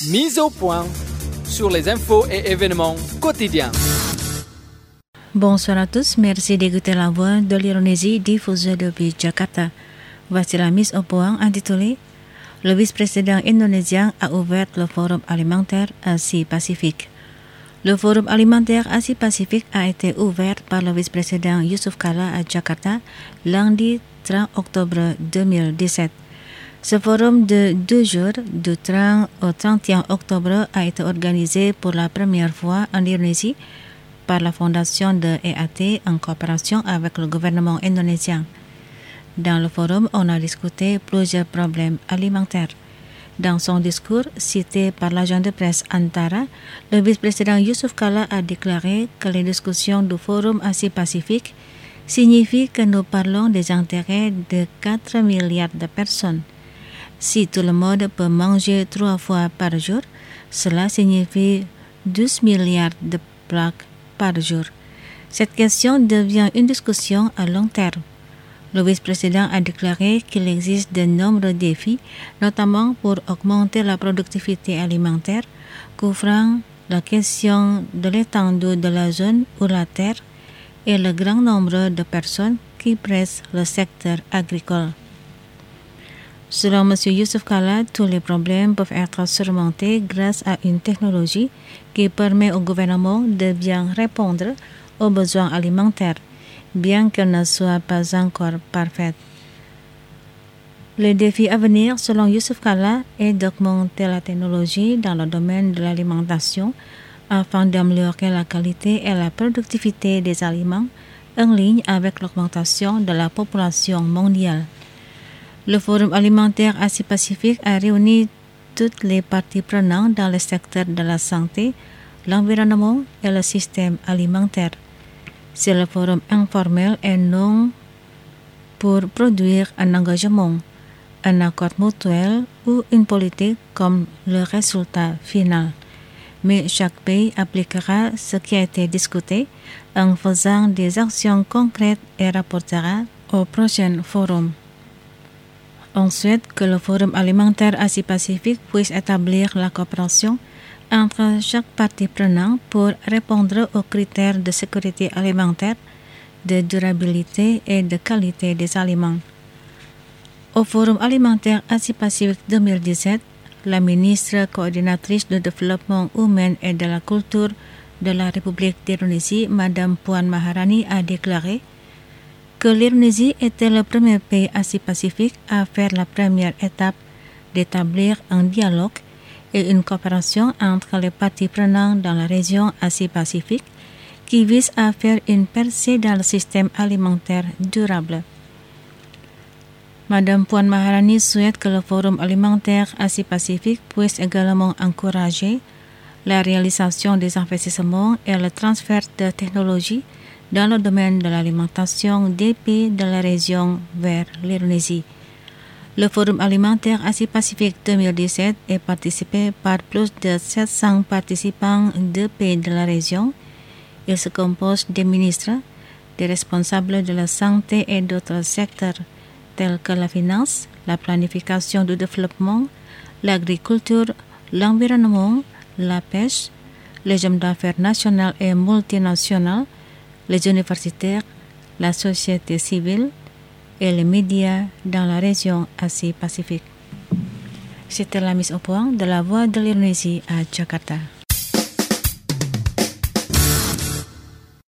Mise au point sur les infos et événements quotidiens. Bonsoir à tous, merci d'écouter la voix de l'Indonésie diffusée depuis Jakarta. Voici la mise au point intitulée Le vice-président indonésien a ouvert le Forum alimentaire Asie-Pacifique. Le Forum alimentaire Asie-Pacifique a été ouvert par le vice-président Yusuf Kala à Jakarta lundi 30 octobre 2017. Ce forum de 2 jours, du 30 au 31 octobre, a été organisé pour la première fois en Indonésie par la fondation de EAT en coopération avec le gouvernement indonésien. Dans le forum, on a discuté plusieurs problèmes alimentaires. Dans son discours, cité par l'agent de presse Antara, le vice-président Yusuf Kala a déclaré que les discussions du Forum Asie-Pacifique signifient que nous parlons des intérêts de 4 milliards de personnes. Si tout le monde peut manger 3 fois par jour, cela signifie 12 milliards de plats par jour. Cette question devient une discussion à long terme. Le vice-président a déclaré qu'il existe de nombreux défis, notamment pour augmenter la productivité alimentaire, couvrant la question de l'étendue de la zone ou la terre et le grand nombre de personnes qui pressent le secteur agricole. Selon M. Yusuf Kala, tous les problèmes peuvent être surmontés grâce à une technologie qui permet au gouvernement de bien répondre aux besoins alimentaires, bien qu'elle ne soit pas encore parfaite. Le défi à venir, selon Yusuf Kala, est d'augmenter la technologie dans le domaine de l'alimentation afin d'améliorer la qualité et la productivité des aliments en ligne avec l'augmentation de la population mondiale. Le Forum alimentaire Asie-Pacifique a réuni toutes les parties prenantes dans le secteur de la santé, l'environnement et le système alimentaire. C'est le forum informel et non pour produire un engagement, un accord mutuel ou une politique comme le résultat final. Mais chaque pays appliquera ce qui a été discuté en faisant des actions concrètes et rapportera au prochain forum. On souhaite que le Forum alimentaire Asie-Pacifique puisse établir la coopération entre chaque partie prenante pour répondre aux critères de sécurité alimentaire, de durabilité et de qualité des aliments. Au Forum alimentaire Asie-Pacifique 2017, la ministre coordinatrice du développement humain et de la culture de la République d'Indonésie, Madame Puan Maharani, a déclaré que l'Indonésie était le premier pays Asie-Pacifique à faire la première étape d'établir un dialogue et une coopération entre les parties prenantes dans la région Asie-Pacifique qui vise à faire une percée dans le système alimentaire durable. Madame Puan Maharani souhaite que le Forum alimentaire Asie-Pacifique puisse également encourager la réalisation des investissements et le transfert de technologies dans le domaine de l'alimentation des pays de la région vers l'Indonésie. Le Forum alimentaire Asie-Pacifique 2017 est participé par plus de 700 participants de pays de la région. Il se compose des ministres, des responsables de la santé et d'autres secteurs tels que la finance, la planification du développement, l'agriculture, l'environnement, la pêche, les hommes d'affaires nationaux et multinationaux, les universitaires, la société civile et les médias dans la région Asie-Pacifique. C'était la mise au point de la Voix de l'Indonésie à Jakarta.